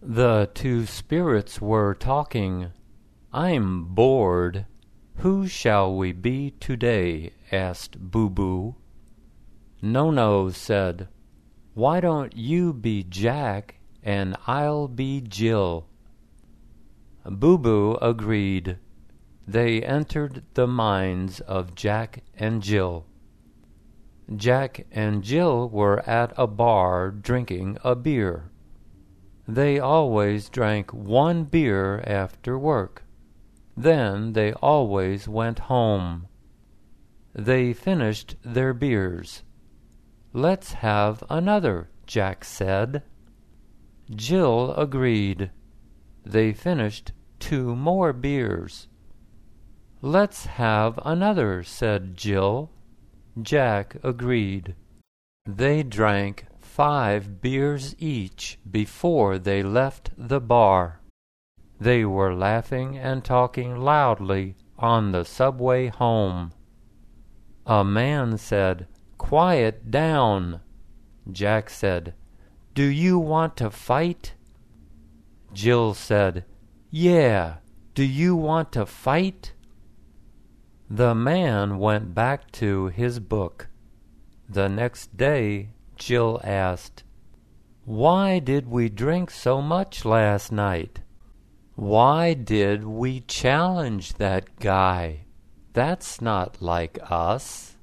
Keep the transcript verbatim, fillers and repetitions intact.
The two spirits were talking. "I'm bored. Who shall we be today?" asked Boo Boo. No-No said, "Why don't you be Jack and I'll be Jill?" Boo Boo agreed. They entered the minds of Jack and Jill. Jack and Jill were at a bar drinking a beer. They always drank one beer after work. Then they always went home. They finished their beers. "Let's have another," Jack said. Jill agreed. They finished two more beers. "Let's have another," said Jill. Jack agreed. They drank five beers each before they left the bar. They were laughing and talking loudly on the subway home. A man said, "Quiet down." Jack said, "Do you want to fight?" Jill said, "Yeah, do you want to fight?" The man went back to his book. The next day, Jill asked, "Why did we drink so much last night? Why did we challenge that guy? That's not like us."